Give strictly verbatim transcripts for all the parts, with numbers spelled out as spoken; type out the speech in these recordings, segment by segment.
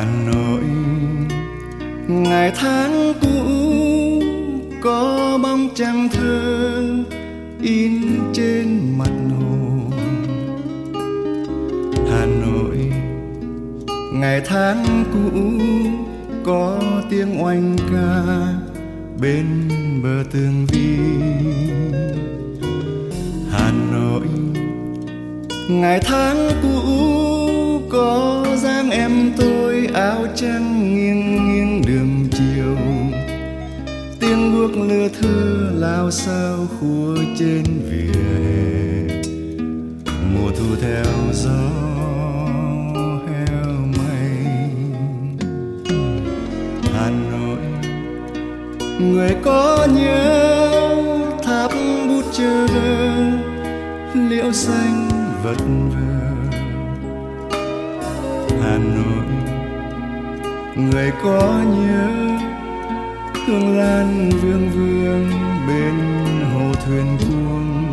Hà Nội ngày tháng cũ có bóng trăng thơ in trên mặt hồ. Hà Nội ngày tháng cũ có tiếng oanh ca bên bờ tường vi. Hà Nội ngày tháng cũ có dáng em tôi áo trắng nghiêng nghiêng đường chiều, tiếng guốc lưa thưa lao sao khua trên vỉa hè. Mùa thu theo gió heo mây. Hà Nội người có nhớ tháp bút chờ đợi liễu xanh vật vờ. Hà Nội người có nhớ hương lan vương vương bên hồ thuyền buông.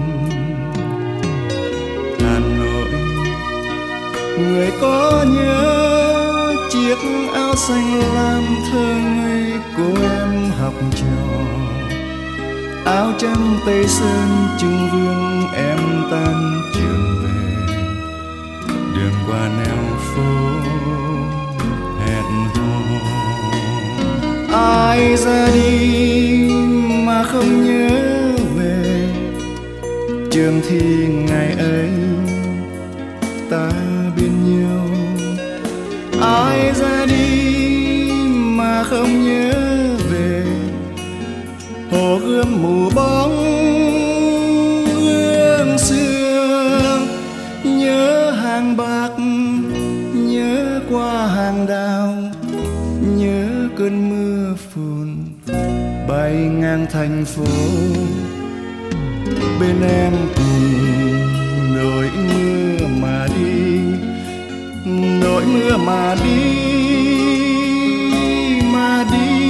Hà Nội người có nhớ chiếc áo xanh lam thơ ngây cô em học trò, áo trắng tây sơn trưng vương em tan trường về, đường qua nẻo phố hẹn hò. Ai ra đi mà không nhớ về trường thi ngày ấy ta bên nhau. Ai ra đi mà không nhớ về hồ gươm mù bóng gương xưa. Nhớ hàng bạc, nhớ qua hàng đào, nhớ cơn mưa phùn bay ngang thành phố. Bên em cùng nỗi mưa mà đi, nỗi mưa mà đi, mà đi.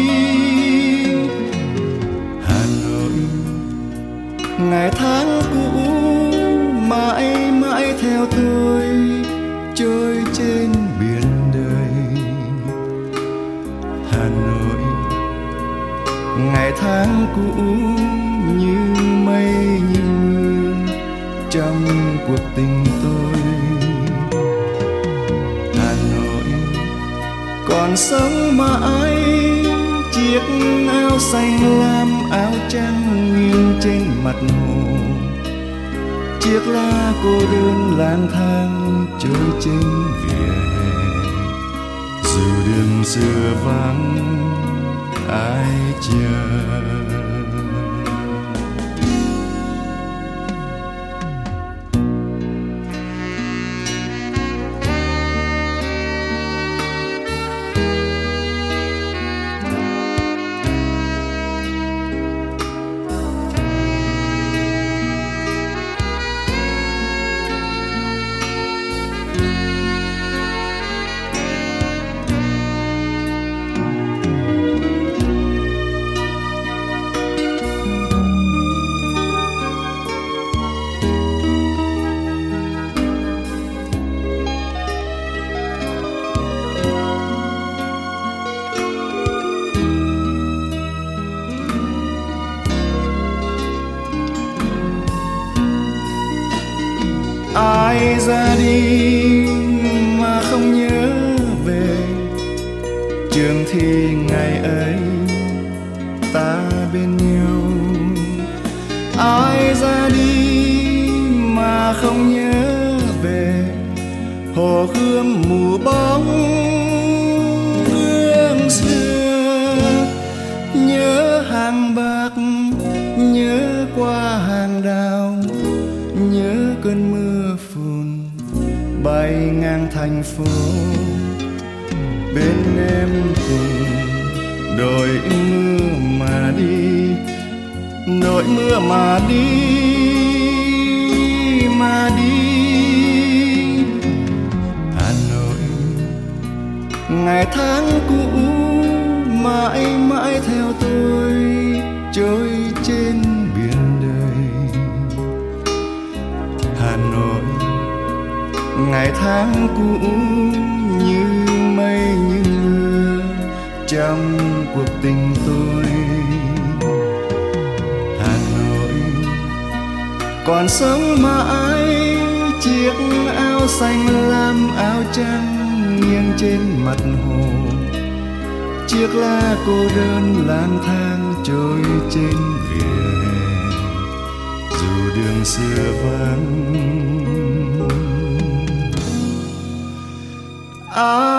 Hà Nội ngày tháng cũ mãi mãi theo tôi trôi trên biển đời. Hà Nội ngày tháng cũ như mây như mưa trong cuộc tình tôi. Hà Nội còn sống mãi chiếc áo xanh lam áo trắng nghiêng trên mặt hồ, chiếc lá cô đơn lang thang trôi trên vỉa hè. Dù đường xưa vắng ai chờ. Ai ra đi mà không nhớ về trường thi ngày ấy ta bên nhau. Ai ra đi mà không nhớ về hồ gươm mù bóng gương xưa. Nhớ hàng bạc, nhớ qua hàng đào, nhớ cơn mưa phùn bay ngang thành phố. Bên em cùng đội mưa mà đi, đội mưa mà đi, mà đi. Hà Nội ngày tháng cũ mãi mãi theo tôi trôi trên biển đời. Hà Nội ngày tháng cũ như mây như trong cuộc tình tôi. Hà Nội còn sống mãi, chiếc áo xanh lam áo trắng nghiêng trên mặt hồ, chiếc lá cô đơn lang thang trôi trên vỉa hè, dù đường xưa vắng. À,